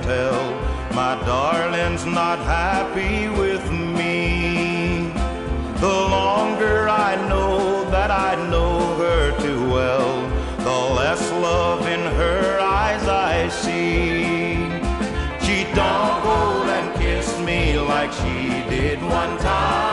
tell my darling's not happy with me. The longer I know that I know her too well, the less love in her eyes I see. She don't go and kiss me like she did one time.